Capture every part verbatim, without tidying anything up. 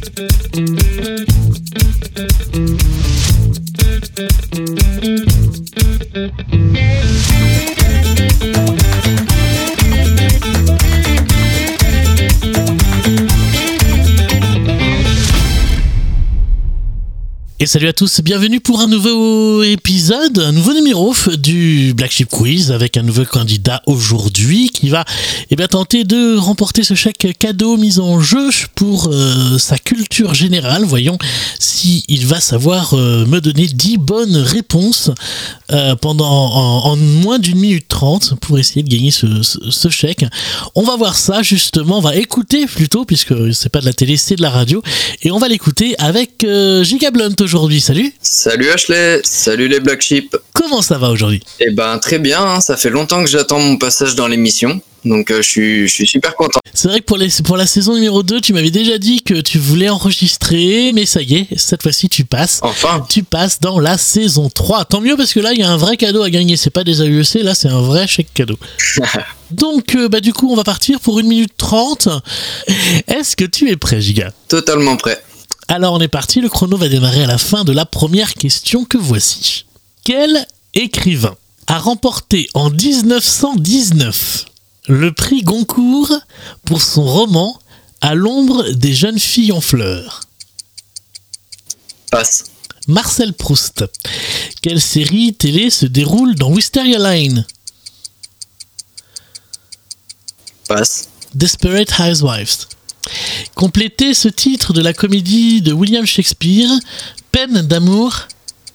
Et salut à tous, bienvenue pour un nouveau épisode, un nouveau numéro du Black Sheep Quiz avec un nouveau candidat aujourd'hui qui va eh bien, tenter de remporter ce chèque cadeau mis en jeu pour euh, sa culture générale. Voyons s'il va savoir euh, me donner dix bonnes réponses euh, pendant en, en moins d'une minute trente pour essayer de gagner ce, ce, ce chèque. On va voir ça justement, on va écouter plutôt puisque c'est pas de la télé, c'est de la radio et on va l'écouter avec euh, Giga Blunt aujourd'hui. Salut. Salut Ashley, salut les Black Sheep. Comment ça va aujourd'hui? Eh ben très bien, hein. Ça fait longtemps que j'attends mon passage dans l'émission, donc euh, je suis je suis super content. C'est vrai que pour, les, pour la saison numéro deux, tu m'avais déjà dit que tu voulais enregistrer, mais ça y est, cette fois-ci tu passes. Enfin. Tu passes dans la saison trois. Tant mieux parce que là il y a un vrai cadeau à gagner, c'est pas des A U E C, là c'est un vrai chèque cadeau. Donc euh, bah du coup on va partir pour une minute trente. Est-ce que tu es prêt, Giga? Totalement prêt. Alors on est parti, le chrono va démarrer à la fin de la première question que voici. Quel écrivain a remporté en dix-neuf cent dix-neuf le prix Goncourt pour son roman À l'ombre des jeunes filles en fleurs? Passe. Marcel Proust. Quelle série télé se déroule dans Wisteria Lane? Passe. Desperate Housewives. Complétez ce titre de la comédie de William Shakespeare, Peine d'amour.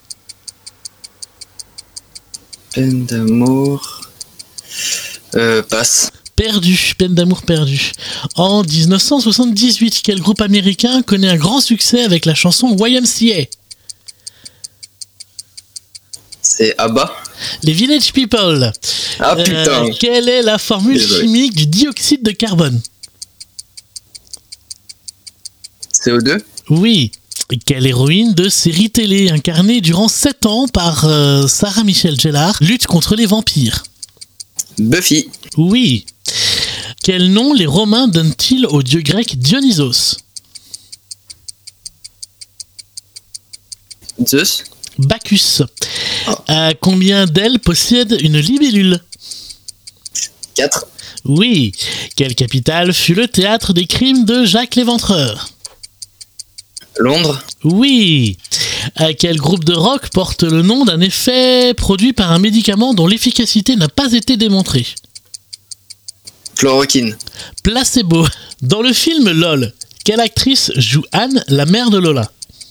Peine d'amour. Euh, passe. Perdu, Peine d'amour perdue. En dix-neuf cent soixante-dix-huit, quel groupe américain connaît un grand succès avec la chanson Y M C A? C'est ABBA. Les Village People. Ah putain. Euh, quelle est la formule Désolé. chimique du dioxyde de carbone? C O deux. Oui. Quelle héroïne de série télé incarnée durant sept ans par euh, Sarah Michelle Gellar lutte contre les vampires? Buffy. Oui. Quel nom les Romains donnent-ils au dieu grec Dionysos? Zeus. Bacchus. Oh. Euh, combien d'ailes possède une libellule? quatre. Oui. Quelle capitale fut le théâtre des crimes de Jacques l'Éventreur? Londres. Oui. Euh, quel groupe de rock porte le nom d'un effet produit par un médicament dont l'efficacité n'a pas été démontrée? Chloroquine. Placebo. Dans le film LOL, quelle actrice joue Anne, la mère de Lola?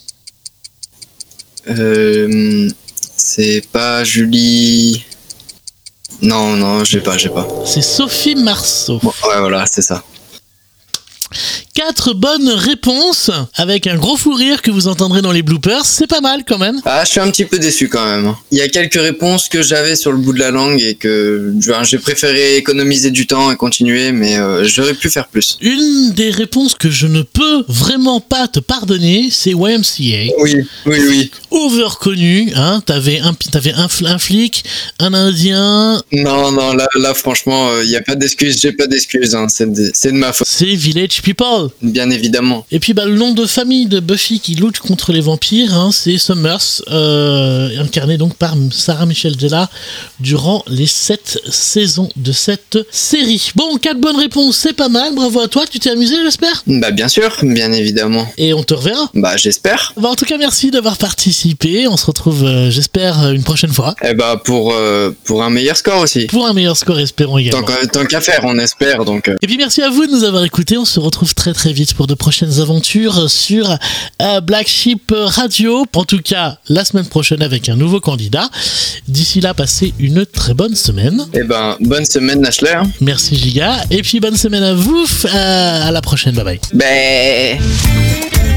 Euh, c'est pas Julie. Non, non, j'ai pas, j'ai pas. C'est Sophie Marceau. Bon, ouais, voilà, c'est ça. Quatre bonnes réponses avec un gros fou rire que vous entendrez dans les bloopers, c'est pas mal quand même. Ah, je suis un petit peu déçu quand même. Il y a quelques réponses que j'avais sur le bout de la langue et que enfin, j'ai préféré économiser du temps et continuer, mais euh, j'aurais pu faire plus. Une des réponses que je ne peux vraiment pas te pardonner, c'est Y M C A. Oui, oui, oui. Overconnu, hein, t'avais un, t'avais un, un flic, un indien. Non, non, là, là franchement, il euh, n'y a pas d'excuses, j'ai pas d'excuses, hein, c'est, de, c'est de ma faute. C'est Village People. Bien évidemment. Et puis bah, le nom de famille de Buffy qui lutte contre les vampires, hein, c'est Summers, euh, incarné donc par Sarah Michelle Gellar durant les sept saisons de cette série. Bon, quatre bonnes réponses, c'est pas mal, bravo à toi, tu t'es amusé j'espère? Bah bien sûr, bien évidemment. Et on te reverra? Bah j'espère. Bah, en tout cas merci d'avoir participé, on se retrouve euh, j'espère une prochaine fois. Et bah pour, euh, pour un meilleur score aussi. Pour un meilleur score espérons également. Tant qu'à, tant qu'à faire, on espère donc. Euh... Et puis merci à vous de nous avoir écoutés, on se retrouve très très vite pour de prochaines aventures sur euh, Black Sheep Radio. En tout cas, la semaine prochaine avec un nouveau candidat. D'ici là, passez une très bonne semaine. Et ben, bonne semaine, Ashley. Hein. Merci Giga. Et puis bonne semaine à vous. Euh, à la prochaine. Bye bye. Bye.